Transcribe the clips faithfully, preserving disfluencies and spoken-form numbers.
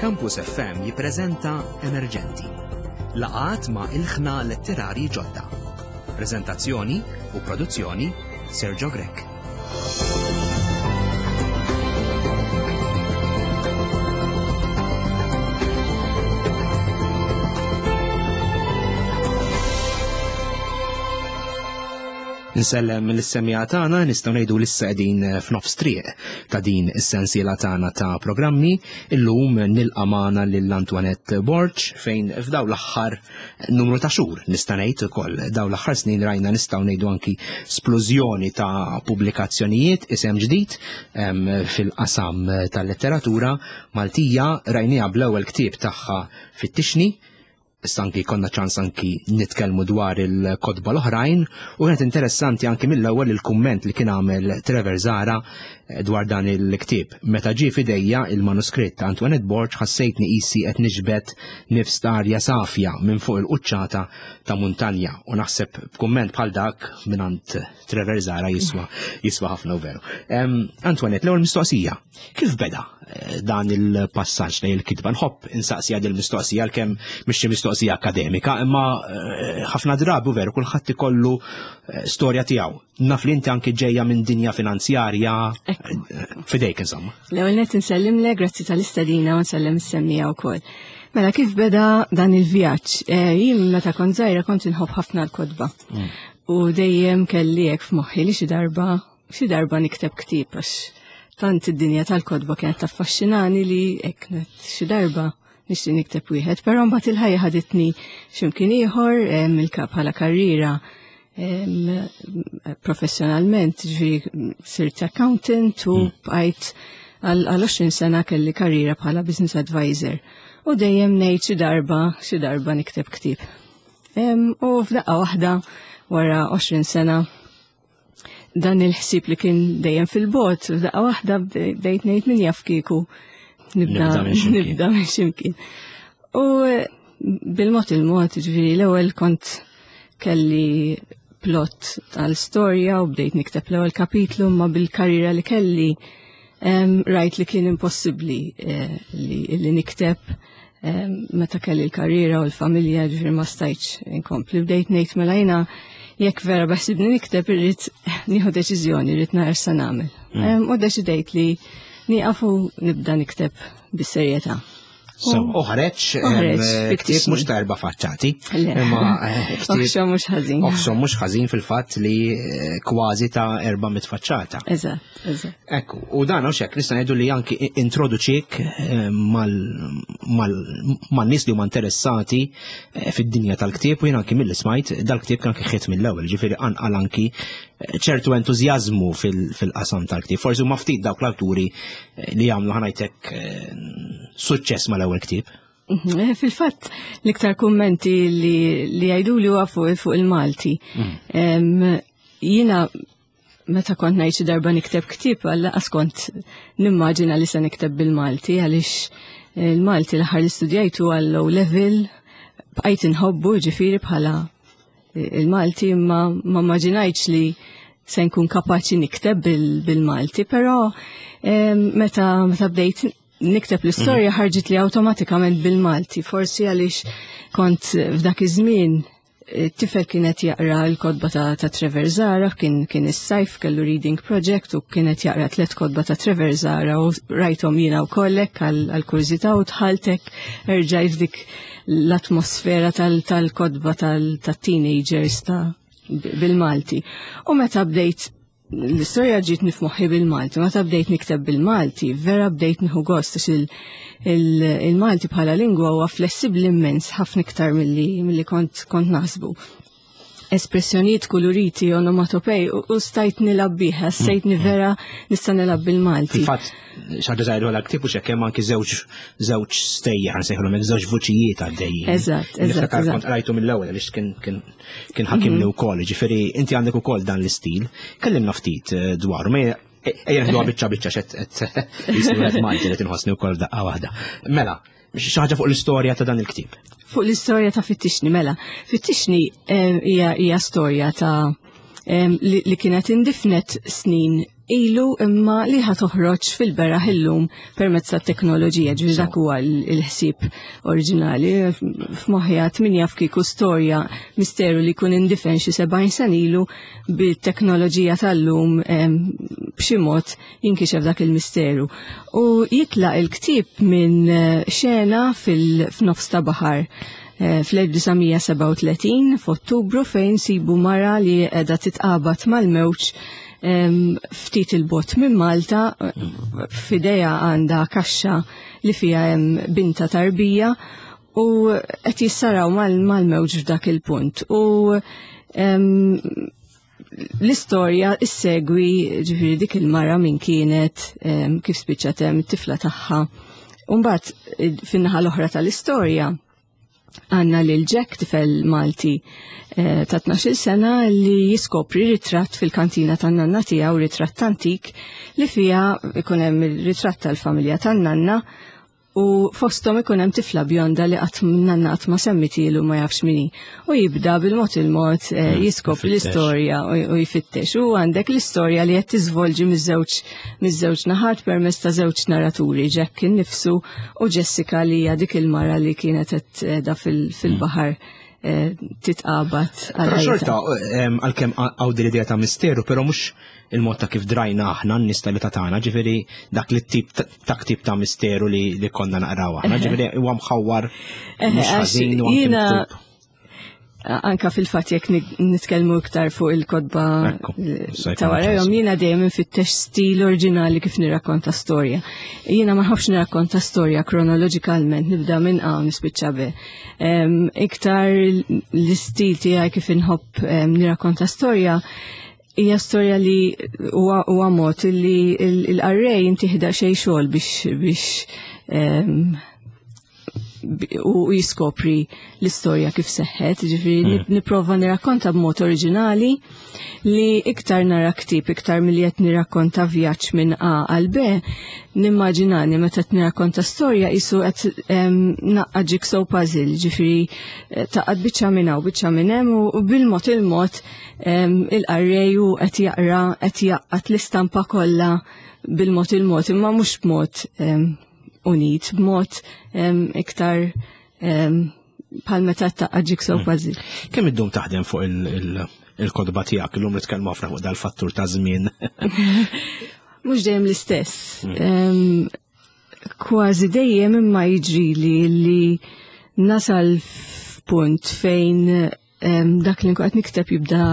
Campus F M jippreżenta Emerġenti. Laqgħat ma' ilħna letterarji ġodda. Preżentazzjoni u produzzjoni Sergio Grek. Nsellem l-issemija tagħna nistgħu ngħidu l-issa qegħdin f'nofs triq ta' din is-sensiela tagħna ta' programmi. Illum nilqa' magħna lil Antoinette Borch fejn f'daw l-aħħar numru ta' xhur nista' ngħid ukoll daw l-aħħar snin rajna nistgħu ngħidu anki splużjoni ta' pubblikazzjonijiet isem ġdid fil-qasam tal-letteratura Maltija rajniha bl-ewwel ktieb tagħha fit-Tixni. Istanki konna ċans anki nitkellmu dwar il-kodba l-oħrajn u kienet interessanti anki mill-ewwel il-kumment li kien għamel Trevor Zara dwar dan il-ktieb. Meta ġie f'idejja il-manuskritt ta' Antoinette Borch ħassejtni qisi qed niġbed nifs ta' arja safja minn fuq il-quċċata ta' muntanja u naħseb b'kumment bħal dak mingħand Trevor Zara jiswa jiswa ħafna u veru. Antoinette, l-ewwel mistoqsija, kif beda dan il-passaġġ lejn il-kitba? Nħobb insaqsija din il-mistoqsija għalkemm mhix xi mistoqsija akademika, imma ħafna drabi veru kulħadd ikollu storja tiegħu. Naf li inti anke ġejja minn dinja finanzjarja fidejk insomma. L-ewwel nett insellimlek, grazzi tal-istedina u nsellem is-semmija wkoll. Mela kif beda dan il-vjaġġ? Jien meta kont żgħira kont inħobb ħafna l-kodba. U dejjem kelli hekk f'moħħi li xi darba xi darba nikteb ktieb għax tant id-dinja tal-kodba kienet taffaxxinani li hekk xi darba nixtieq nikteb wieħed, però mbagħad il-ħajja ħaditni x'imkien ieħor mill-kap bħala karriera professjonalment, ġifieri sirt accountant u bqajt għal għoxrin sena kelli karriera bħala business advisor. U dejjem ngħid xi darba xi darba nikteb ktieb. U f'daqqa waħda wara għoxrin sena dan il-ħsieb li kien dejjem fil-bot, f'daqqa waħda bdejt ngħid min jaf kieku nibda minn ximkien. U bil-mod il-mod, ġifieri l-ewwel kont kelli plot tal-storja u bdejt nikteb l-ewwel kapitlu, ma bil-karriera li kelli rajt li kien impossibbli li nikteb meta kelli l-karriera u l-familja, ġifieri ma stajtx inkompli. Bdejt ngħid mela jiena jekk vera baħsibni nikteb irrid nieħu deċiżjoni, irrid nara x'se nagħmel. U deċidejt li nieqaf u nibda nikteb bis-serjetà. So, uħareċ, ktieb mhux ta' erba' faċċati. Oħxom mhux ħażin. Oħxom mhux ħażin fil-fatt li kważi ta' erba' mitfaċċata. Eżatt, eżatt. Ekku, u dan hawn xekk nista' ngħidu li anki introduċik mal-nies li huma interessati fid-dinja tal-ktieb u jien anki milli smajt dal-ktieb kien ħiet mill-ewwel, ġifieri anqal anki ċertu entużjażmu fil-qasam tal-ktieb. Forsi huma ftit dawk l-awturi li jagħmlu ħanajtek suċċess mal-ewwel ktieb. Fil-fatt l-iktar kummenti li jgħiduli huwa fuq il-Malti. Jiena meta kont ngħid xi darba nikteb ktieb allaqas kont nimmaġina li se nikteb bil-Malti għaliex il-Malti l-aħħar li studjajtu għal low level bqajt inħobbu ġifieri bħala il-Malti imma ma immaġinajtx li se nkun kapaċi nikteb bil-Malti, però meta meta bdejt nikteb l-istorja ħarġet li awtomatikament bil-Malti, forsi għaliex kont f'dak iż-żmien tifel kienet jaqra l-kodba ta' Trevor Zara, kien kien is-sajf kellu reading project u kienet jaqra tliet kodba ta' Trevor Zara u rajthom jiena wkollek għall-kurżità u tħaltek erġajt dik l-atmosfera tal-kodba tat-teenagers ta' bil-Malti. U meta bdejt l-istorja ġiet nifmoħħi bil-Malti, meta bdejt nikteb bil-Malti, vera bdejt nieħu gost għax il-Malti bħala lingwa huwa flessibbli immens ħafna iktar milli kont kont naħsbu. Espressjonijiet kuluriti, onomatopej u stajt nilab biha, stajtni vera nista' nilab bil-Malti. Fil-fatt, xaġa żgħira għal ktieb u x'hemm anki żewġ żewġ stejjer nsejħulhom hekk żewġ vuċijiet għaddejjin. Eżatt, eżatt. Kont rajtu mill-ewwel għaliex kien kien ħakimni wkoll, ġifieri inti għandek ukoll dan l-istil. Kellimna ftit dwaru, ejja nħduha biċċa biċċa x'qed jisni qed Malti li tinħossni wkoll daqqa waħda. Mela, xi ħaġa fuq l-istorja ta' dan il-ktieb. Fuq l-istorja ta' fit-Tixni, mela. Fit-Tixni hija storja ta' li kienet indifnet snin ilu imma li ħa toħroġ fil-beraħ illum permezz tat-teknoloġija, ġifieri dak huwa l-ħsieb oriġinali. F'moħħja tminja f'kieku storja misteru li jkun indifen xi sebgħin sen ilu bit-teknoloġija tal-lum b'xi mod jinkixef dak il-misteru. U jitlaq il-ktieb minn xena fil-fnofs ta' baħar fl-1937 f'Ottubru fejn sibu mara li qiegħda titqabad mal-mewġ ftit il-bot minn Malta, f'idejha għandha kaxxa li fiha hemm binta tarbija u qed jissaraw mal-mewġ f'dak il-punt. U l-istorja issegwi ġifieri dik il-mara min kienet kif spiċċat hemm it-tifla tagħha. U mbagħad fin-naħa l-oħra tal-istorja għanna lil Jack tifel Malti ta' tnax-il sena li jiskopri ritratt fil-kantina tan-nanna tiegħu, ritratt antik li fiha ikun hemm ir-ritratt tal-familja tan-nanna u fosthom ikun hemm tifla bjonda li qatt nanna qatt ma semmitilu ma jafx minni. U jibda bil-mod il-mod jiskopri l-istorja u jfittex. U għandek l-istorja li qed tiżvolġi miż-żewġ miż-żewġ naħat permezz ta' żewġ naraturi, Jack innifsu u Jessica li hija dik il-mara li kienet qed qiegħda fil-baħar titqabad għal xorta għalkemm għaw din l-idea ta' misteru, però mhux il-mod ta' kif drajna aħna n-nista li ta' tagħna, ġifieri dak li tip ta' ktib ta' misteru li konna naqraw aħna, ġifieri huwa mħawwar mhux ħażin u anke anka fil-fatt jekk nitkellmu iktar fuq il-kodba ta' warahom, jiena dejjem infittex stil oriġinali kif nirrakkonta storja. Jiena ma nħobbx nirrakkonta storja kronoloġikalment, nibda minn A u nispiċċa B. Iktar l-istil tiegħi kif inħobb nirrakkonta storja hija storja li huwa mod li l-qarrej intieħda xejn xogħol biex biex u jiskopri l-istorja kif seħħet, ġifieri nipprova nirrakkonta b'mod oriġinali li iktar nara ktieb iktar milli qed nirrakkonta vjaġġ minn A għal B, nimmaġinani meta qed nirrakkonta storja qisu qed naqqa' jigsaw puzzle, ġifieri taqgħod biċċa minn hawn biċċa minn hemm u bil-mod il-mod il-qarrej hu qed jaqra qed jaqqat l-istampa kollha bil-mod il-mod imma mhux b'mod unit b'mod iktar bħal meta taqqa' jigsaw puzzle. Kemm iddum taħdem fuq il-kodba tiegħek illum nitkellmu ħafna fuq dal-fattur ta' żmien? Mhux dejjem l-istess. Kważi dejjem imma jiġrili li nasal f'punt fejn dak li nkun qed nikteb jibda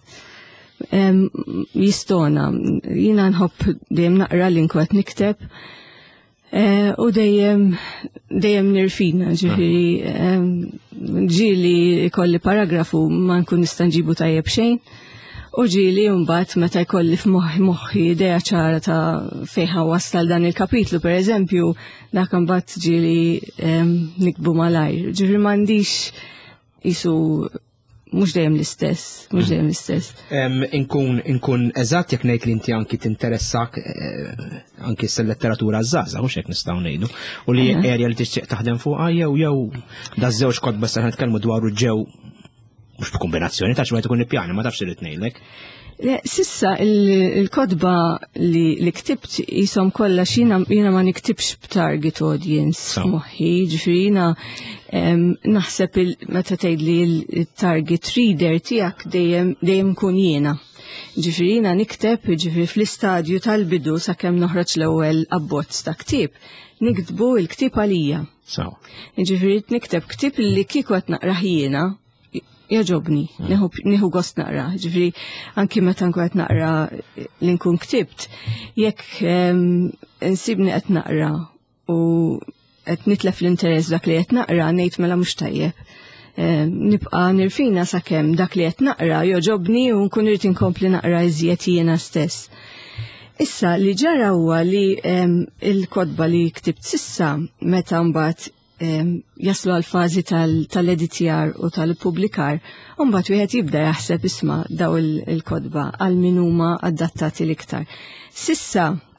jistona. Jiena nħobb dejjem naqra li nkun qed nikteb u dejjem dejjem nirfina, ġifieri ġieli jkolli paragrafu ma nkun nista' nġibu tajjeb xejn. U ġieli mbagħad meta jkolli f'moħħi moħħi idea ċara ta' fejn wasal dan il-kapitlu pereżempju, dak imbagħad ġieli nikbu malajr. Ġifieri m'għandix isu mhux dejjem l-istess, mhux dejjem l-istess. Inkun inkun eżatt jekk ngħid li inti anki tinteressak anki s-letteratura żgħażagħ mhux hekk nistgħu ngħidu. U li erja li tixtieq taħdem fuqha jew jew daż-żewġ kotba se nitkellmu dwaru ġew mhux b'kombinazzjoni ta' xi wieħed ikun ippjana ma tafx irid ngħidlek. Sissa il-kodba li ktibt jisom kollha jiena ma niktibx b'target audience f'moħħi, ġifieri jiena naħseb meta tgħidli il-target reader tiegħek dejjem kun jiena. Ġifieri jiena nikteb ġifieri fl-istadju tal-bidu sakemm noħroġ l-ewwel abbozz ta' ktieb, niktbu l-ktieb għalija. Ġifieri nikteb ktieb li kieku qed naqrah jiena jaġobni, nieħu gost naqra, ġifri anki meta nkun qed naqra li nkun ktibt, jekk insibni qed naqra u qed nitlef l-interess dak li qed naqra ngħid mela mhux tajjeb. Nibqa' nirfina sakemm dak li qed naqra joġobni u nkun irid inkompli naqra iżjed jiena stess. Issa li ġara huwa li il-kodba li ktibt sissa meta mbagħad jaslu għal-fazi tal-editjar u tal-publikar, unbat wieħed jibda jaħseb isma' daw il-kodba għal min huma adattati l-iktar. Sissa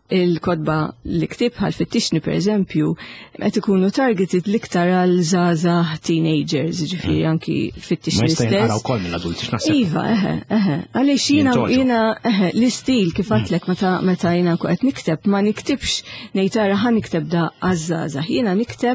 il-kodba li ktib bħal fittixni per eżempju, qed ikunu targeted l-iktar għal żgħażagħ teenagers, ġifieri anki fittixni stess. Ma jista' jinqara wkoll mill-adulti x'naħseb. Iva, eħe, eħe. Għaliex jiena jiena eħe l-istil kif għadlek meta meta jiena qed nikteb ma niktibx ngħid ara ħa nikteb da għaż-żgħażagħ. Jiena nikteb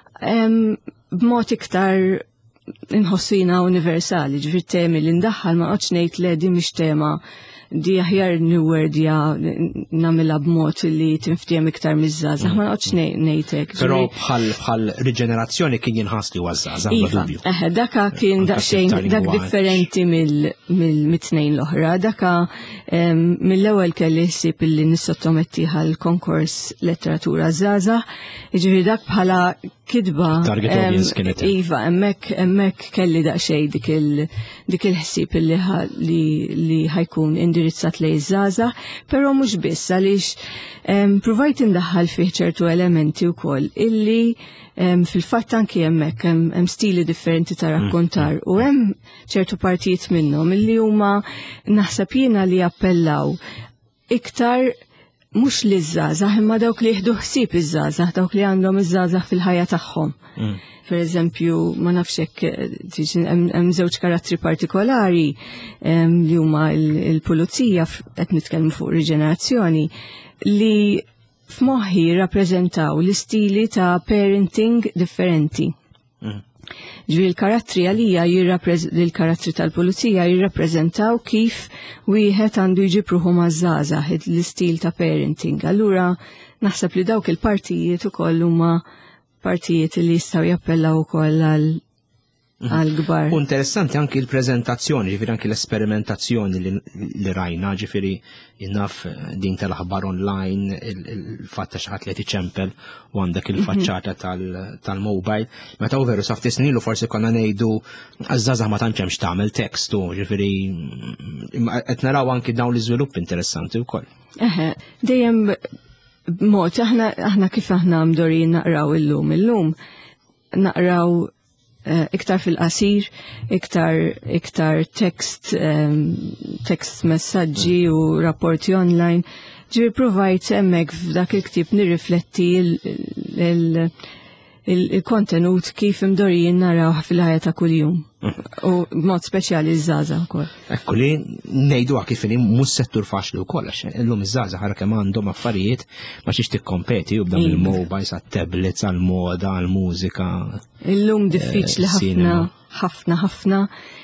b'mod iktar inħossina universali, ġifieri temi li ndaħħal ma qgħodx ngħid le di mhix tema di aħjar new word ja namela b'mod li tinftiem iktar miż-żgħażagħ ma noqgħodx ngħidlek. Però bħal bħal riġenerazzjoni kien jinħass li huwa żgħażagħ bla dubju. Eħe, daka kien daqsxejn dak differenti mill-tnejn l-oħra. Daka mill-ewwel kelli ħsieb illi nissottometti għal konkors letteratura żgħażagħ, jiġifieri dak bħala kidba. Target audience kienet. Iva, hemmhekk hemmhekk kelli daqsxejn dik il dik il-ħsieb li li ħajkun indirizzat lej żgħażagħ, però mhux biss għaliex provajt indaħħal fih ċertu elementi wkoll illi fil-fatt anki hemmhekk hemm stili differenti ta' rakkontar u hemm ċertu partijiet minnhom illi huma naħseb jiena li appellaw iktar mhux li żgħażagħ imma dawk li jieħdu ħsieb iż-żgħażagħ, dawk li għandhom iż-żgħażagħ fil-ħajja tagħhom. Per eżempju, ma nafx hekk hemm żewġ karattri partikolari li huma l-pulizija qed nitkellmu fuq riġenerazzjoni li f'moħħi rappreżentaw l-istili ta' parenting differenti. Ġifieri l-karattri għalija l-karattri tal-pulizija jirrappreżentaw kif wieħed għandu jġib ruħu maż-żgħażagħ l-istil ta' parenting. Allura naħseb li dawk il-partijiet ukoll huma partijiet li jistgħu jappellaw ukoll għal għal-kbar. U interessanti anki l-preżentazzjoni, ġifieri anki l-esperimentazzjoni li rajna, ġifieri jinnaf din tal-aħbar online, il-fatt ta' xi ħadd li qed iċempel u għandek il-faċċata tal-mobile. Meta hu veru sa ftit snin forsi konna ngħidu għaż-żgħażagħ ma tantx hemmx tagħmel tekstu, ġifieri qed naraw anki dawn l-iżvilupp interessanti wkoll. Eħe, dejjem b'mod aħna aħna kif aħna mdorin naqraw illum illum naqraw iktar fil-qasir, iktar iktar text text messaġġi u rapporti online. Ġifieri provajt hemmhekk f'dak il-ktieb nirrifletti il-kontenut kif imdorin naraw fil-ħajja ta' kuljum. U b'mod speċjali żgħażagħ wkoll. Ekku li ngħiduha kif inhi mhux settur faċli wkoll għax illum iż-żgħażagħ ħara kemm għandhom affarijiet ma xiex tikkompeti u b'dan il-mobiles għat-tablets għall-moda għall-mużika. Illum diffiċli ħafna ħafna ħafna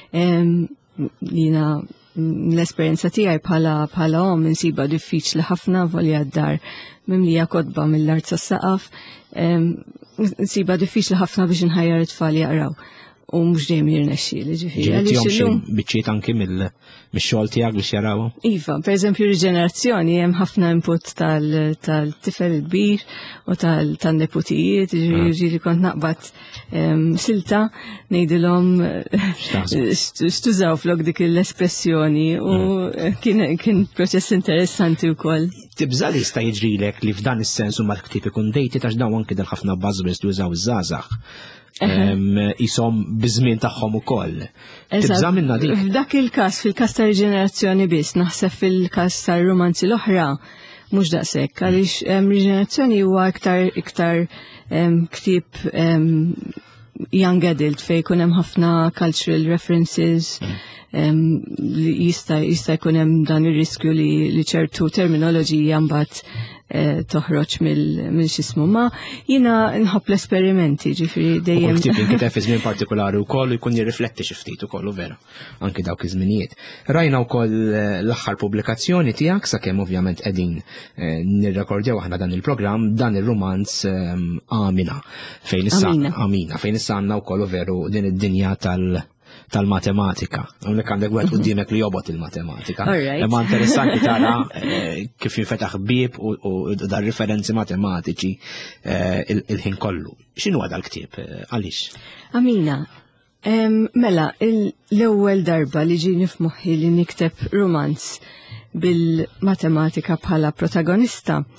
jiena l-esperjenza tiegħi bħala bħala hom insiba diffiċli ħafna volja d-dar mimlija kodba mill-art sas-saqaf insiba diffiċli ħafna biex inħajjar it-tfal jaqraw. U mhux dejjem jirnexxieli ġifieri. Ġifieri biċċiet anki mill-xogħol tiegħek biex jarawha? Iva, pereżempju riġenerazzjoni hemm ħafna input tal-tifel il-kbir u tan-neputijiet, ġifieri kont naqbad silta ngħidilhom x'tużaw flok dik l-espressjoni u kien proċess interessanti wkoll. Tibża li jista' jiġrilek li f'dan is-sens huma l-ktieb ikun dated għax dawn anki ħafna buzzwords li jużaw iż-żgħażagħ. Isom bizmin tagħhom ukoll. Tibża minna dik. F'dak il-każ, fil-każ ta' riġenerazzjoni biss, naħseb fil-każ tar-romanzi l-oħra mhux daqshekk, għaliex riġenerazzjoni huwa iktar iktar ktieb young adult fejn jkun hemm ħafna cultural references. Jista' jista' jkun hemm dan ir-riskju li ċertu terminoloġija mbagħad toħroġ mill-xismu, ma jiena nħobb l-esperimenti, ġifieri dejjem. U ktieb inkiteb fi żmien partikolari wkoll jkun jirrifletti xi ftit ukoll vera, anke dawk iż-żminijiet. Rajna wkoll l-aħħar pubblikazzjoni tiegħek sakemm ovvjament qegħdin nirrekordjaw aħna dan il-programm dan ir-romanz Amina fejn issa Amina fejn issa għandna wkoll veru din id-dinja tal- tal-matematika. Għonek għandek għed qudiemek li jobot il-matematika. Ma interessanti tara kif jinfetaħ bib u dar referenzi matematiċi il-ħin kollu. X'inhu għada l-ktieb? Għaliex? Amina, mela, l-ewwel darba li ġini f'moħħi li nikteb romanz bil-matematika bħala protagonista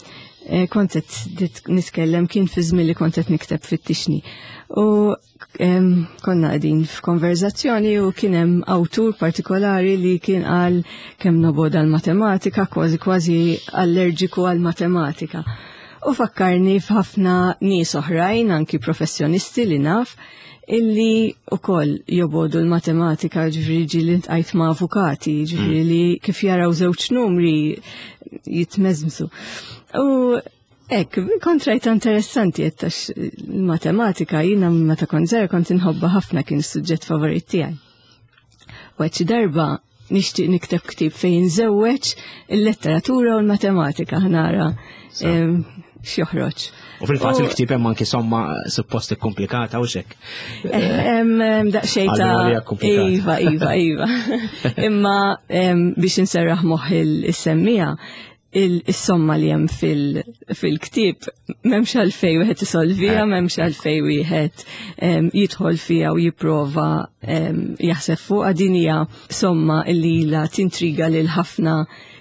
kont qed nitkellem kien fi żmien li kont qed nikteb fit-tixni. U konna qegħdin f'konverzazzjoni u kien hemm awtur partikolari li kien qal kemm noboda l-matematika, kważi kważi allerġiku għall-matematika. U fakkarni f'ħafna nies oħrajn, anki professjonisti li naf, illi u koll jobodu l-matematika, ġifri ġili ntqajt ma' avukati, ġifri li kif jaraw żewġ numri jitmezmsu. U ek, kontrajt interessanti jettax l-matematika, jina meta kont żgħira kont inħobba ħafna kien is-suġġett favorit tiegħi. U għedċi darba nixtieq nikteb ktib fejn żewweġ il-letteratura u l-matematika ħnara x'joħroġ. U fil-fatt il-ktib hemm anke somma suppost komplikata u xek. Hemm daqsxejn ta' iva, iva, iva. Imma biex inserraħ moħħ is-semmija il-somma li hemm fil-ktib m'hemmx għalfejn wieħed isolvija, m'hemmx għalfejn wieħed jidħol fiha u jipprova jaħseb fuqha, din hija somma li ilha tintriga lil ħafna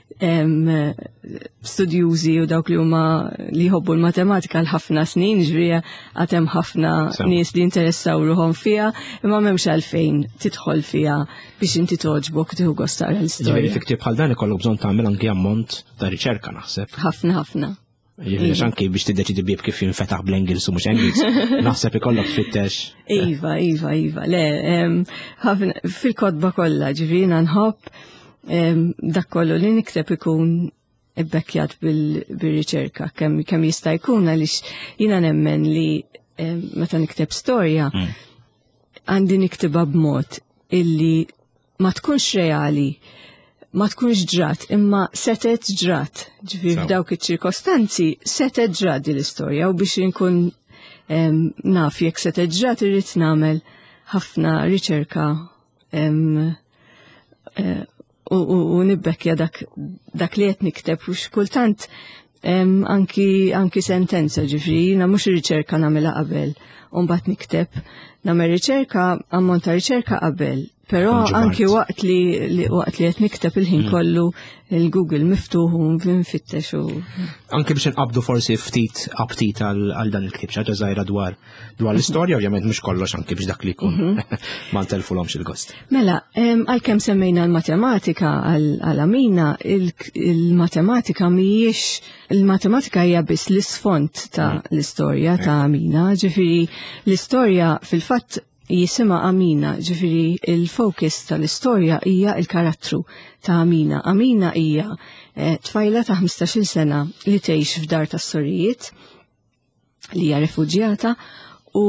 studjużi u dawk li huma li jħobbu l-matematika l-ħafna snin, ġrija għatem ħafna nies li interessaw ruħhom fiha, imma m'hemmx għalfejn tidħol fiha biex inti toġbok tieħu gost tara l-istorja. Ġifieri fi ktieb bħal dan ikollok bżonn tagħmel anke ammont ta' riċerka naħseb. Ħafna ħafna. Ġifieri anke biex tiddeċidi bieb kif jinfetaħ bl-Ingliż u mhux Ingliż, naħseb ikollok tfittex. Iva, iva, iva. Le, fil-kotba kollha ġifieri nħobb dak kollu li nikteb ikun ibbekkjat bil-riċerka, kemm jista' jkun għaliex jiena nemmen li meta nikteb storja għandi niktibha b'mod illi ma tkunx reali, ma tkunx ġrat, imma setet ġrat. Ġifieri f'dawk iċ-ċirkostanzi setet ġrat din l-istorja u biex inkun naf jekk setet ġrat irrid nagħmel ħafna riċerka u nibbekkja dak li qed nikteb u x'kultant anki sentenza ġifri, jiena mhux ir-riċerka nagħmilha qabel u mbagħad nikteb nagħmel riċerka ammont ta' riċerka qabel, però anki waqt li waqt li qed nikteb il-ħin kollu il-Google miftuħ u nfittex u anke biex inqabdu forsi ftit aptit għal dan il-ktib xi ħaġa żgħira dwar dwar l-istorja, ovvjament mhux kollox anke biex dak li jkun ma ntelfulhomx il-gost. Mela, għalkemm semmejna l-matematika għal Amina, il-matematika mhijiex il-matematika hija biss l-isfond ta' l-istorja ta' Amina, ġifieri l-istorja fil-fatt jisima Amina, ġifiri il-fokus tal-istorja hija il-karattru ta' Amina. Amina hija tfajla ta' ħmistax-il sena li tgħix f'dar ta' storijiet li hija rifuġjata u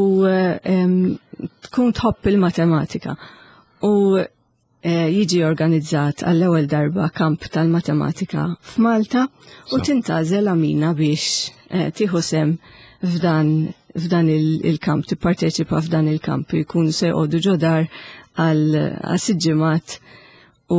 tkun tħobb il-matematika. U jiġi organizzat għall-ewwel darba kamp tal-matematika f'Malta u tintażel Amina biex tieħu sem f'dan f'dan il-kamp, tipparteċipa f'dan il-kamp, jkunu se jqogħdu ġodar għal siġġimat u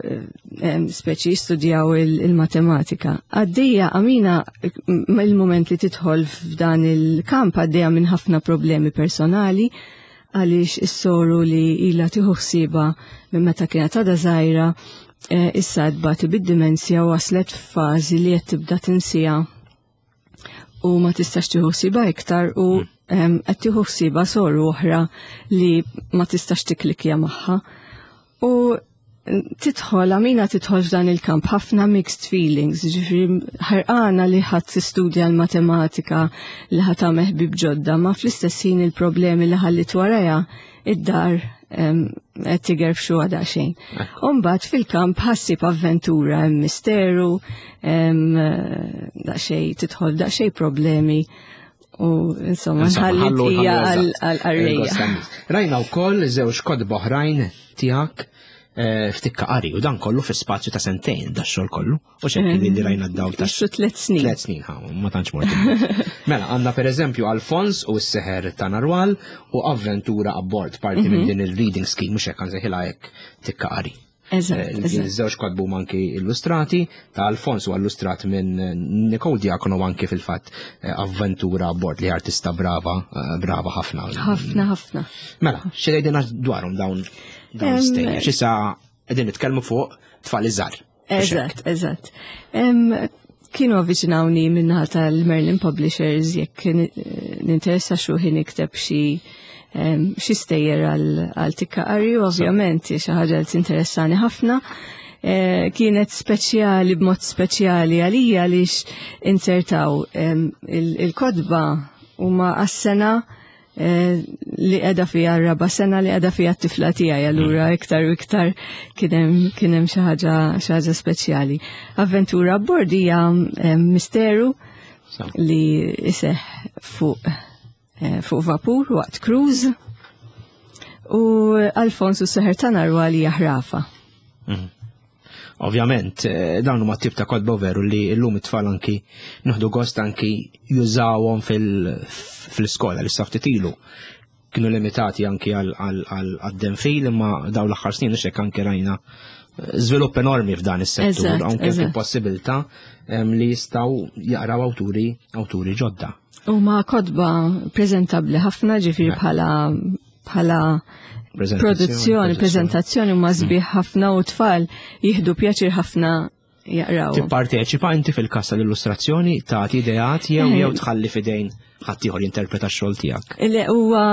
speċi jistudjaw il-matematika. Għaddejja Amina il-moment li tidħol f'dan il-kamp għaddejja minn ħafna problemi personali għaliex is-soru li ilha tieħu ħsieba minn meta kienet għadha żgħira issa tbati bid-dimensja u waslet f'fażi li qed tibda tinsija u ma tistax tieħu ħsieba iktar u qed tieħu ħsieba soru oħra li ma tistax tiklikja magħha. U tidħol Amina tidħol f'dan il-kamp ħafna mixed feelings, ġifieri ħarqana li ħadd tistudja l-matematika li ħadd tagħmel ħbieb ġodda, ma fl-istess ħin il-problemi li ħallit warajha id-dar qed tigerf xu għada xejn. U mbagħad fil-kamp ħassib avventura, hemm misteru, daqsxejn tidħol daqsxejn problemi u insomma ħallit hija għall-qarrejja. Rajna wkoll żewġ kotba oħrajn tiegħek ftikka qari u dan kollu fi spazju ta' sentejn da xogħol kollu. U xekk li rajna d-dawl ta' tliet snin. Tliet snin, ma tantx morti. Mela, għandna pereżempju Alfons u s-seħer ta' Narwal u Avventura Abbord, parti minn din il-reading scheme mhux hekk nsejħilha hekk tikka qari. Iż-żewġ kotbu anki illustrati, ta' Alfons u illustrat minn Nicole Diakono anki fil-fatt Avventura Abbord li artista brava, brava ħafna. Ħafna ħafna. Mela, xi tgħidilna dwarhom dawn dawn stejja, x'issa qegħdin nitkellmu fuq tfal iżgħar. Eżatt, eżatt. kienu avviċinawni minnaħa tal-Merlin Publishers jekk ninteressa xuħi nikteb xi xi stejjer għal tikka qari, ovvjament xi ħaġa li tinteressani ħafna. Kienet speċjali b'mod speċjali għalija għaliex insertaw il-kodba huma għas-sena li qiegħda fiha r-raba' sena li qiegħda fiha t-tifla tiegħi, allura iktar u iktar kien hemm xi ħaġa speċjali. Avventura abbord hija misteru li iseħħ fuq fuq vapur waqt cruise u Alfonso Seħer tagħna rwali jaħrafa. Ovvjament, dawn huma tip ta' kodba veru li llum it-tfal anki nieħdu gost anki jużawhom fil-iskola li saftit ilu. Kienu limitati anki għad-denfil imma dawn l-aħħar snin hekk anki rajna żvilupp enormi f'dan is-settur, anke fil-possibilità li jistgħu jaqraw awturi awturi ġodda. Huma kodba preżentabbli ħafna ġifieri bħala bħala produzzjoni, prezentazzjoni huma sbieħ ħafna u tfal jieħdu pjaċir ħafna jaqraw. Tipparteċipa inti fil-każ tal-illustrazzjoni, tagħti ideat jew jew tħalli f'idejn ħadd ieħor jinterpreta x-xogħol tiegħek? Le huwa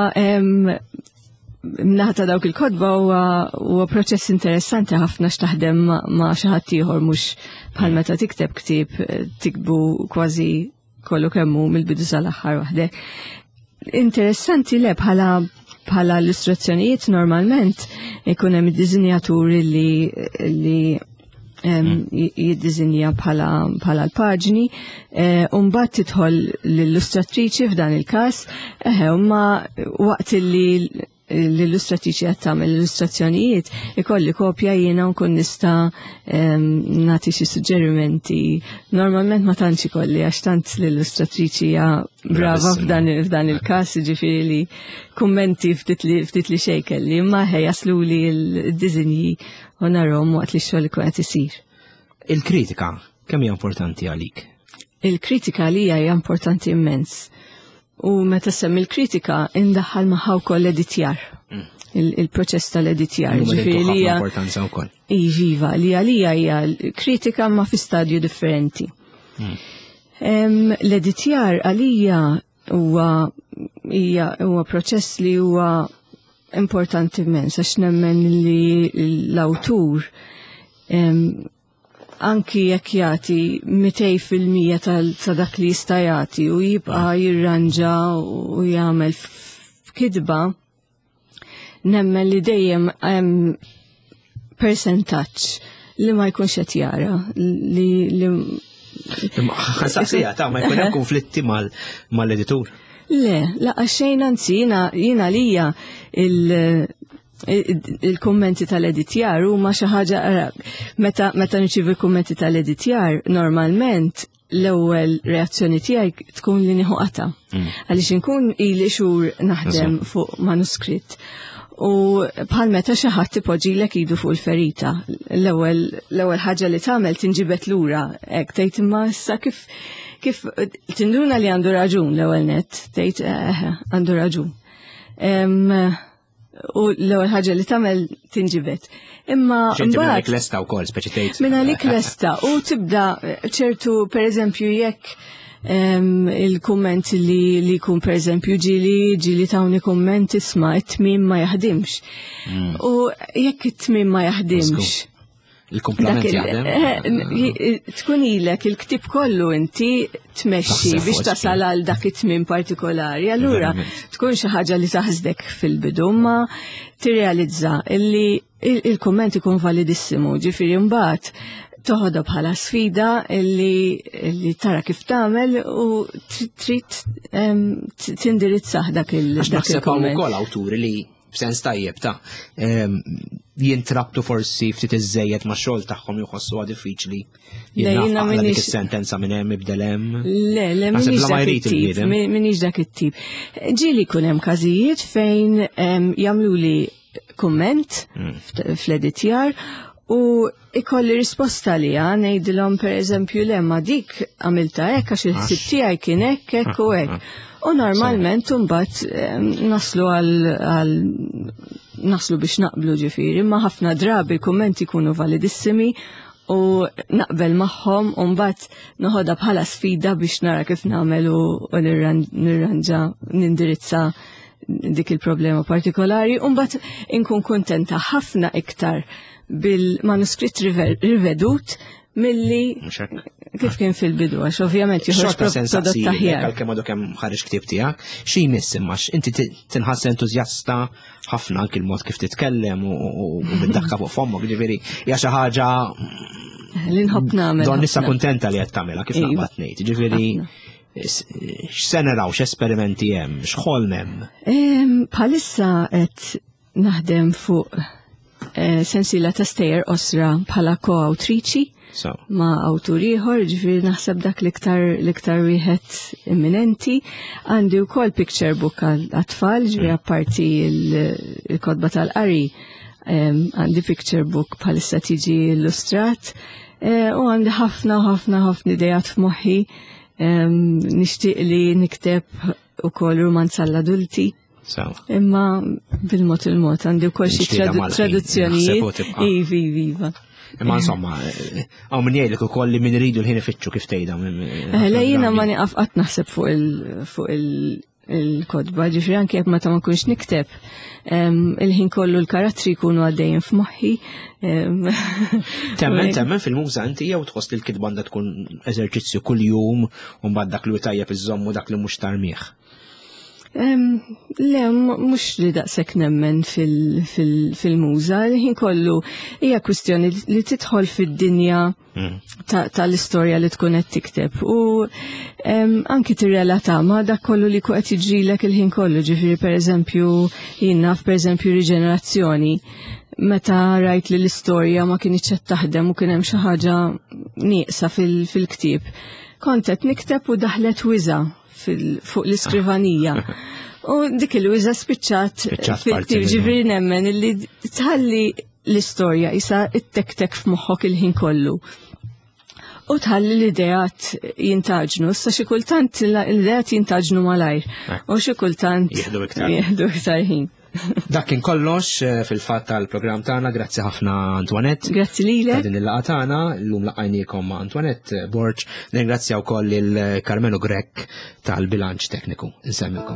naħa ta' dawk il-kodba huwa proċess interessanti ħafna x'taħdem ma' xi ħadd ieħor mhux bħal meta tikteb ktieb tikbu kważi kollu kemm hu mill-bidu sal-aħħar waħdek. Interessanti le bħala bħala illustrazzjonijiet normalment ikun hemm id-diżinjaturi li li jiddiżinja bħala bħala l-paġni u mbagħad tidħol l-illustratriċi f'dan il-każ imma waqt li l-illustratriċi qed tagħmel l-illustrazzjonijiet ikolli kopja jiena nkun nista' nagħti xi suġġerimenti. Normalment ma tantx ikolli għax tant l-illustratriċi hija brava f'dan il-każ, jiġifieri li kummenti ftit li xejn kelli, imma ħej jasluli l-diżinji u narhom waqt li x-xogħol ikun qed isir. Il-kritika kemm hija importanti għalik? Il-kritika għalija hija importanti immens. U meta semmi l-kritika indaħħal magħha wkoll l-editjar. Il-proċess tal-editjar. Ġifieri li hija importanza wkoll. Iva, li għalija hija kritika ma fi stadju differenti. L-editjar għalija huwa hija huwa proċess li huwa importanti immens għax nemmen li l-awtur anki jekk jagħti mitej fil-mija ta' dak li jista' jagħti u jibqa' jirranġa u jagħmel f'kidba, nemmen li dejjem hemm percentaġġ li ma jkunx qed jara li li ħassaqsija ta' ma jkun hemm konflitti mal-editur. Le, laqgħa xejn anzi jiena lija il- il-kommenti tal-editjar huma xi ħaġa meta meta nirċievi l-kummenti tal-editjar normalment l-ewwel reazzjoni tiegħi tkun li nieħu qata. Għaliex inkun ili xhur naħdem fuq manuskritt u bħal meta xi ħadd ipoġġilek idu fuq il-ferita. L-ewwel l-ewwel ħaġa li tagħmel tinġibet lura hekk tgħid imma issa kif kif tinduna li għandu raġun l-ewwel nett tgħid għandu raġun. U l-ewwel ħaġa li tagħmel tinġibet. Imma mbagħad minn għalik lesta wkoll speċi tgħid. Minn għalik lesta u tibda ċertu pereżempju jekk il-kumment li li jkun pereżempju ġieli ġieli tawni kumment isma' it-tmiem ma jaħdimx. U jekk it-tmiem ma jaħdimx. Il-komplement jaħdem. Tkun ilek il-ktib kollu inti tmexxi biex tasal għal dak it-tmiem partikolari. Allura tkun xi ħaġa li taħsdek fil-bidu ma tirrealizza illi il-kumment ikun validissimu, ġifieri mbagħad toħodha bħala sfida illi tara kif tagħmel u trid tindirizzah dak il-kumment. Għax naħseb hawn ukoll awturi li b'sens tajjeb ta' jintrabtu forsi ftit iżejjed ma' xogħol tagħhom jħossuha diffiċli. Jinnafaq dik is-sentenza minn hemm ibdel hemm. Le, le minix dak it-tip, minix dak it-tip. Ġieli jkun hemm każijiet fejn jagħmluli kumment fl-editjar u ikolli risposta li ngħidilhom pereżempju le ma dik għamilta hekk għax il-ħsieb tiegħi kien hekk hekk u hekk. U normalment mbagħad naslu għal naslu biex naqblu ġifieri, imma ħafna drabi l-kummenti jkunu validissimi u naqbel magħhom u mbagħad noħodha bħala sfida biex nara kif nagħmel u nirranġa nindirizza dik il-problema partikolari u mbagħad inkun kuntenta ħafna iktar bil-manuskritt rivedut milli kif kien fil-bidu, għax ovvjament juħroġ prodott taħjar. Għal-kem għadu kem ħarġ ktib tijak, xie jmiss immax, inti tinħass entuzjasta ħafna anki il-mod kif titkellem u bid-daħka fuq fommok, ġifiri, hija xi ħaġa l-inħobb nagħmel. Don nissa kontenta li qed tagħmilha kif naqbad ngħid, ġifiri x'se naraw, x'esperimenti hemm, x'ħolm hemm. Bħalissa qed naħdem fuq sensiela ta' stejjer osra bħala ko-awtriċi ma' awtur ieħor, ġifieri naħseb dak l-iktar wieħed imminenti. Għandi wkoll picture book għat-tfal, ġifieri apparti l-kodba tal-qari għandi picture book bħalissa tiġi illustrat u għandi ħafna ħafna ħafna idejat f'moħħi. Nixtieq li nikteb ukoll romanz għall-adulti. Imma bil-mod il-mod għandi wkoll xi traduzzjonijiet. Ivi, iva. Imma insomma, għaw minn jgħidlek ukoll li min iridu l-ħin ifittxu kif tgħidha. Lejjina ma nieqaf qatt naħseb fuq il-kodba, ġifieri anke jekk meta ma nkunx nikteb, il-ħin kollu l-karattri jkunu għaddejjin f'moħħi. Temmen, temmen fil-muża inti jew tħoss li l-kitba għandha tkun eżerċizzju kuljum u mbagħad dak li tajjeb iżomm u dak li mhux tarmih. Le, mux li daqsek nemmen fil-muża, ħin kollu hija kwistjoni li tidħol fid-dinja tal-istorja li tkun qed tikteb u anki tirrelata ma dak kollu li qed jiġrilek il-ħin kollu, ġifieri pereżempju jien naf pereżempju riġenerazzjoni. Meta rajt li l-istorja ma kienx qed taħdem u kien hemm xi ħaġa nieqsa fil-ktieb, kont qed nikteb u daħlet wiża fuq l-iskrivanija. U dik il-wiża spiċċat fil-ktieb, ġifieri nemmen illi tħalli l-istorja isa ittek-tek f'moħħok il-ħin kollu. U tħalli l-idejat jintaġnu, issa xi kultant l-idejat jintaġnu malajr, u xi kultant jieħdu iktar ħin. Dak kien kollox fil-fatt tal-programm tagħna, grazzi ħafna Antoinette. Grazzi lilek. Din il-laqgħa tagħna, llum laqgħajniekom ma' Antoinette Borch, ningrazzja wkoll lil Carmelo Grek tal-bilanċ tekniku. Insemmilkom.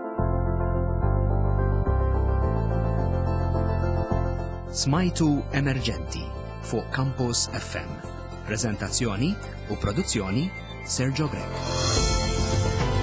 Smajtu Emerġenti fuq Campus F M. Preżentazzjoni u produzzjoni Sergio Grek.